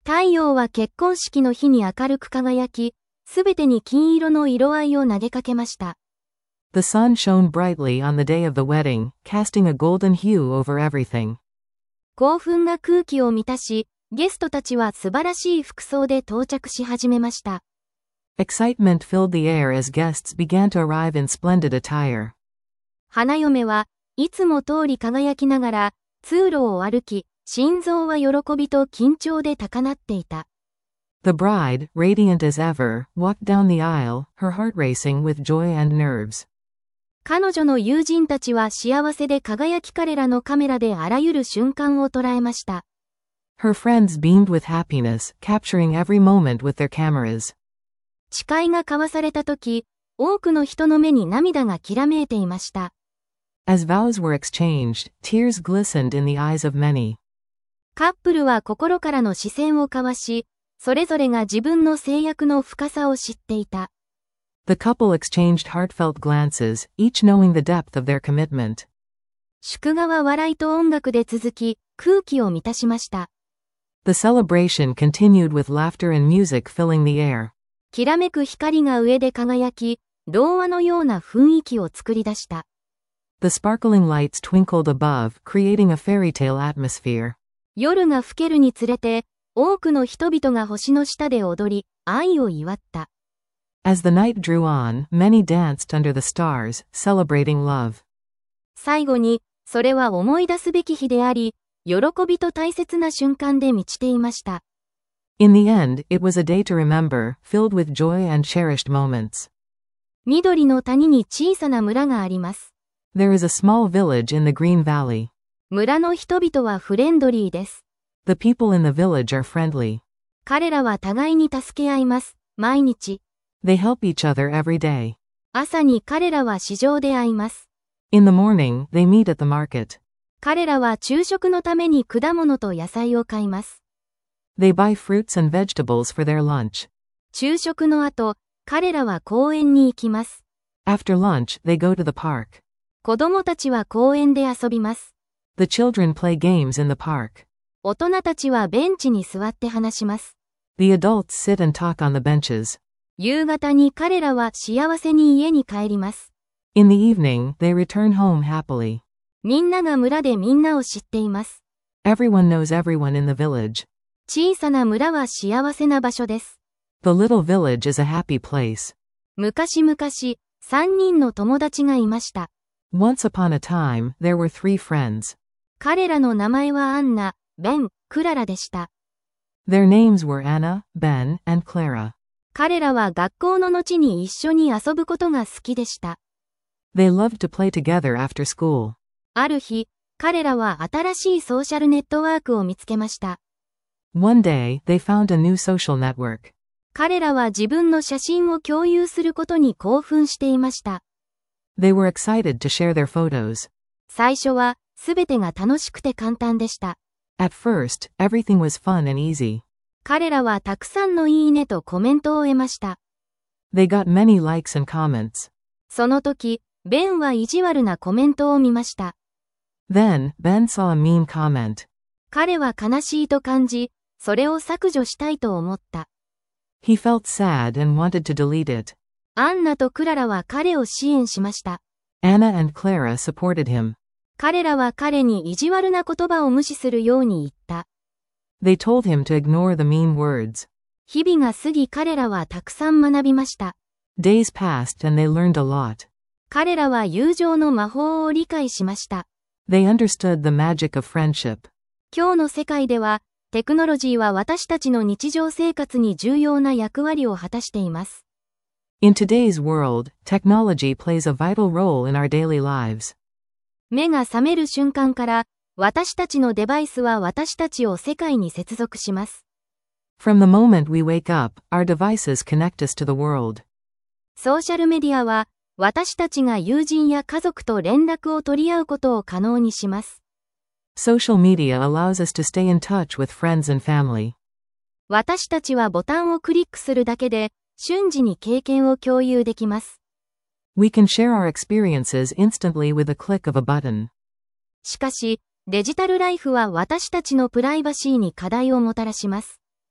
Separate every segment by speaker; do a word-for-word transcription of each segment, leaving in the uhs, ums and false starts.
Speaker 1: 太陽は結婚式の日に明るく輝き、すべてに金色の色合いを投げかけました。
Speaker 2: The sun shone brightly on the day of the wedding, casting a golden hue over everything.
Speaker 1: 興奮が空気を満たし、ゲストたちは素晴らしい服装で到着し始めました。
Speaker 2: Excitement filled the air as guests began to arrive in splendid attire.
Speaker 1: 花嫁はいつも通り輝きながら通路を歩き、心臓は喜びと緊張で高鳴っていた。
Speaker 2: The bride, radiant as ever, walked down the aisle, her heart racing with joy and nerves.
Speaker 1: 彼女の友人たちは幸せで輝き彼らのカメラであらゆる瞬間を捉えました。
Speaker 2: Her friends beamed with happiness, capturing every moment with their cameras.
Speaker 1: 誓いが交わされたとき、多くの人の目に涙がきらめいていました。
Speaker 2: As vows were exchanged, tears glistened in the eyes of many.
Speaker 1: カップルは心からの視線を交わし、それぞれが自分の制約の深さを知っていた。
Speaker 2: The couple exchanged heartfelt glances, each knowing the depth of their commitment.
Speaker 1: 祝賀は笑いと音楽で続き、空気を満たしました。
Speaker 2: The celebration continued with laughter and music filling the air.
Speaker 1: きらめく光が上で輝き、童話のような雰囲気を作り出した。
Speaker 2: The sparkling lights twinkled above, creating a fairy tale atmosphere.
Speaker 1: 夜が更けるにつれて、多くの人々が星の下で踊り、愛を祝った。
Speaker 2: As the night drew on, many danced under the stars, celebrating love.
Speaker 1: 最後に、それは思い出すべき日であり、喜びと大切な瞬間で満ちていました。
Speaker 2: In the end, it was a day to remember, filled with joy and cherished moments.
Speaker 1: 緑の谷に小さな村があります。
Speaker 2: There is a small village in the Green Valley.
Speaker 1: 村の人々はフレンドリーです。
Speaker 2: The people in the village are friendly.
Speaker 1: 彼らは互いに助け合います。毎日。
Speaker 2: They help each other every day.
Speaker 1: 朝に彼らは市場で会います。
Speaker 2: In the morning, they meet at the market.
Speaker 1: 彼らは昼食のために果物と野菜を買います。
Speaker 2: They buy fruits and vegetables for their lunch.
Speaker 1: 昼食の後、彼らは公園に行きます。
Speaker 2: After lunch, they go to the park.
Speaker 1: 子供たちは公園で遊びます。
Speaker 2: The children play games in the park.
Speaker 1: 大人たちはベンチに座って話します。
Speaker 2: The adults sit and talk on the benches.
Speaker 1: 夕方に彼らは幸せに家に帰ります。
Speaker 2: In the evening, they return home happily.
Speaker 1: みんなが村でみんなを知っています。
Speaker 2: Everyone knows everyone in the village.
Speaker 1: 小さな村は幸せな場所です。
Speaker 2: The little village is a happy place.
Speaker 1: 昔々、三人の友達がいました。
Speaker 2: Once upon a time, there were three friends.
Speaker 1: 彼らの名前はアンナ、ベン、クララでした。
Speaker 2: Their names were Anna, Ben, and Clara.
Speaker 1: 彼らは学校の後に一緒に遊ぶことが好きでした。
Speaker 2: They loved to play together after school.
Speaker 1: ある日、彼らは新しいソーシャルネットワークを見つけました。
Speaker 2: One day, they found a new social network.
Speaker 1: 彼らは自分の写真を共有することに興奮していました。
Speaker 2: They were excited to share their photos.
Speaker 1: 最初は、すべてが楽しくて簡単でした。
Speaker 2: At first, everything was fun and easy.
Speaker 1: 彼らはたくさんのいいねとコメントを得ました。
Speaker 2: They got many likes and comments.
Speaker 1: その時、ベンは意地悪なコメントを見ました。
Speaker 2: Then, Ben saw a mean comment.
Speaker 1: 彼は悲しいと感じ、それを削除したいと思った。
Speaker 2: He felt sad and wanted to delete it.
Speaker 1: アンナとクララは彼を支援しました。
Speaker 2: Anna and Clara supported him.
Speaker 1: 彼らは彼に意地悪な言葉を無視するように言った。
Speaker 2: They told him to ignore the mean words.
Speaker 1: 日々が過ぎ彼らはたくさん学びました。
Speaker 2: Days passed and they learned a lot.
Speaker 1: 彼らは友情の魔法を理解しました。
Speaker 2: They understood the magic of friendship.
Speaker 1: 今日の世界では、テクノロジーは私たちの日常生活に重要な役割を果たしています。
Speaker 2: In today's world, technology plays a vital role in our daily lives.
Speaker 1: 目が覚める瞬間から、私たちのデバイスは私たちを世界に接続します。
Speaker 2: From the moment we wake up, our devices connect us to the world.
Speaker 1: ソーシャルメディアは、私たちが友人や家族と連絡を取り合うことを可能にします。
Speaker 2: Social media allows us to stay in touch with friends and family.
Speaker 1: 私たちはボタンをクリックするだけで、瞬時に経験を共有できます。
Speaker 2: We can share our experiences instantly with a click of a button.
Speaker 1: しかし、デジタルライフは私たちのプライバシーに課題をもたらします。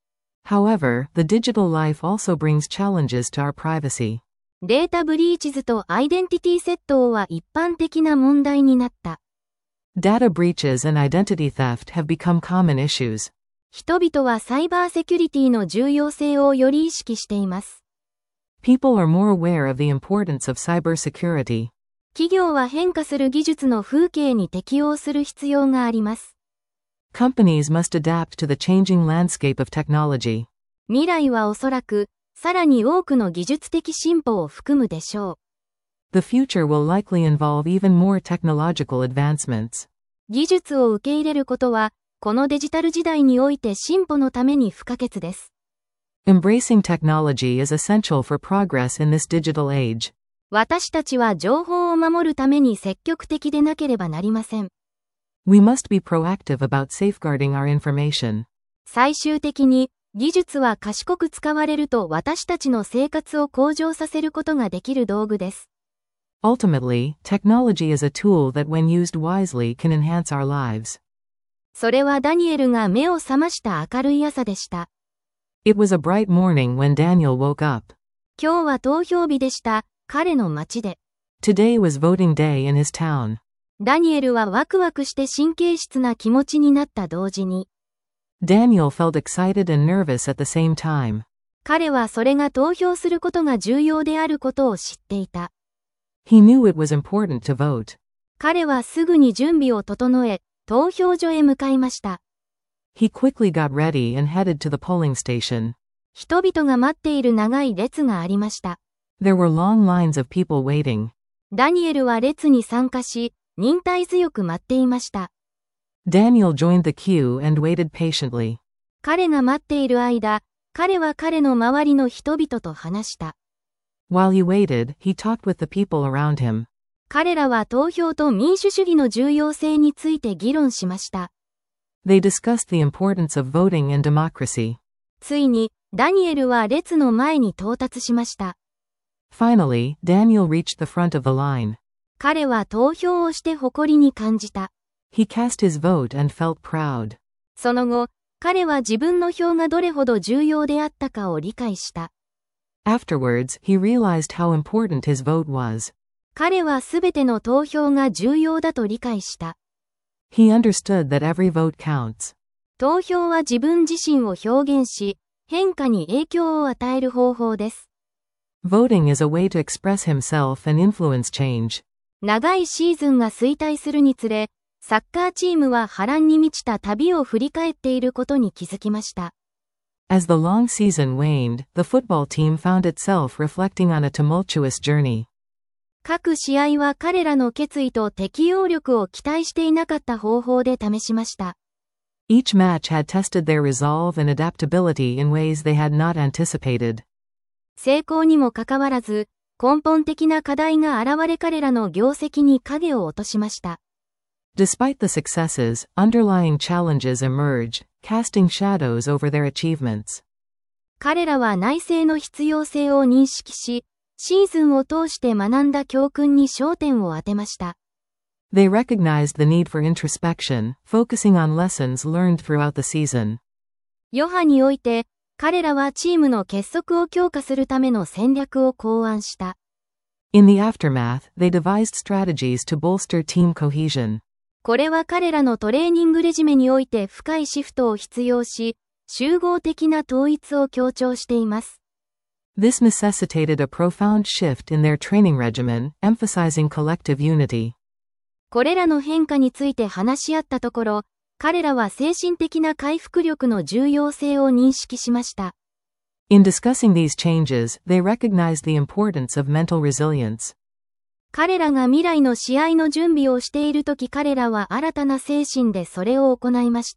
Speaker 2: However, the digital life also brings challenges to our privacy.
Speaker 1: データブリーチズとアイデンティティ窃盗は一般的な問題になった。
Speaker 2: Data breaches and identity theft have become common issues.
Speaker 1: 人々はサイバーセキュリティの重要性をより意識しています。
Speaker 2: People are more aware of the importance of cybersecurity.
Speaker 1: 企業は変化する技術の風景に適応する必要があります。
Speaker 2: Companies must adapt to the changing landscape of technology.
Speaker 1: 未来はおそらく、さらに多くの技術的進歩を含むでしょう。
Speaker 2: The future will likely involve even more technological advancements.
Speaker 1: 技術を受け入れることは、このデジタル時代において進歩のために不可欠です。
Speaker 2: Embracing technology is essential for progress in this digital age.
Speaker 1: 私たちは情報を守るために積極的でなければなりません。
Speaker 2: We must be proactive about safeguarding our information.
Speaker 1: 最終的に、技術は賢く使われると私たちの生活を向上させることができる道具です。
Speaker 2: Ultimately, technology is a tool that when used wisely can enhance our lives.
Speaker 1: それはダニエルが目を覚ました明るい朝でした。
Speaker 2: It was a bright morning when Daniel woke up.
Speaker 1: 今日は投票日でした、彼の町で。
Speaker 2: Today was voting day in his town.
Speaker 1: ダニエルはワクワクして神経質な気持ちになった同時に。
Speaker 2: Daniel felt excited and nervous at the same time.
Speaker 1: 彼はそれが投票することが重要であることを知っていた。
Speaker 2: He knew it was important to vote.
Speaker 1: 彼はすぐに準備を整え、投票所へ向かいました。
Speaker 2: He quickly got ready and headed to the polling station.
Speaker 1: 人々が待っている長い列がありました。
Speaker 2: There were long lines of people waiting.
Speaker 1: ダニエルは列に参加し、忍耐強く待っていました。
Speaker 2: Daniel joined the queue and waited patiently.
Speaker 1: 彼が待っている間、彼は彼の周りの人々と話した。
Speaker 2: While he waited, he talked with the people around him.
Speaker 1: 彼らは投票と民主主義の重要性について議論しました。
Speaker 2: They discussed the importance of voting and democracy.
Speaker 1: ついに、ダニエルは列の前に到達しました。
Speaker 2: Finally, Daniel reached the front of the line.
Speaker 1: 彼は投票をして誇りに感じた。
Speaker 2: He cast his vote and felt proud.
Speaker 1: その後、彼は自分の票がどれほど重要であったかを理解した。
Speaker 2: Afterwards, he realized how important his vote was.
Speaker 1: 彼はすべての投票が重要だと理解した。
Speaker 2: He understood that every vote counts.
Speaker 1: 投票は自分自身を表現し、変化に影響を与える方法です。
Speaker 2: Voting is a way to express himself and influence change.
Speaker 1: 長いシーズンが衰退するにつれ、サッカーチームは波乱に満ちた旅を振り返っていることに気づきました。
Speaker 2: As the long season waned, the football team found itself reflecting on a tumultuous journey.
Speaker 1: 各試合は彼らの決意と適応力を期待していなかった方法で試しました。
Speaker 2: Each match had tested their resolve and adaptability in ways they had not anticipated.
Speaker 1: 成功にもかかわらず、根本的な課題が現れ彼らの業績に影を落としました。
Speaker 2: Despite the successes, underlying challenges emerged, casting shadows over their achievements.
Speaker 1: 彼らは内政の必要性を認識し、シーズンを通して学んだ教訓に焦点を当てました。
Speaker 2: They recognized the need for introspection, focusing on lessons learned throughout the season.
Speaker 1: 余波において、彼らはチームの結束を強化するための戦略を考案した。
Speaker 2: In the aftermath, they devised strategies to bolster team cohesion.
Speaker 1: これは彼らのトレーニングレジメにおいて深いシフトを必要し、集合的な統一を強調しています。
Speaker 2: This necessitated a profound shift in their training regimen, emphasizing collective unity.
Speaker 1: これらの変化について話し合ったところ、彼らは精神的な回復力の重要性を認識しました。
Speaker 2: In discussing these changes, they recognized the importance of mental resilience.
Speaker 1: 彼らが未来の試合の準備をしているとき彼らは新たな精神でそれを行いました。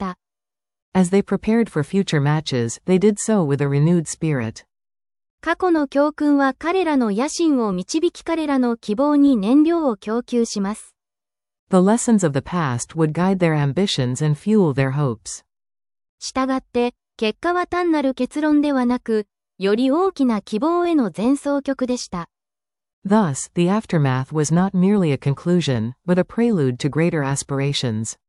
Speaker 2: As they prepared for future matches, they did so with a renewed spirit.
Speaker 1: 過去の教訓は彼らの野心を導き彼らの希望に燃料を供給します。
Speaker 2: The lessons of the past would guide their ambitions and fuel their hopes.
Speaker 1: したがって、結果は単なる結論ではなく、より大きな希望への前奏曲でした。
Speaker 2: Thus, the aftermath was not merely a conclusion, but a prelude to greater aspirations.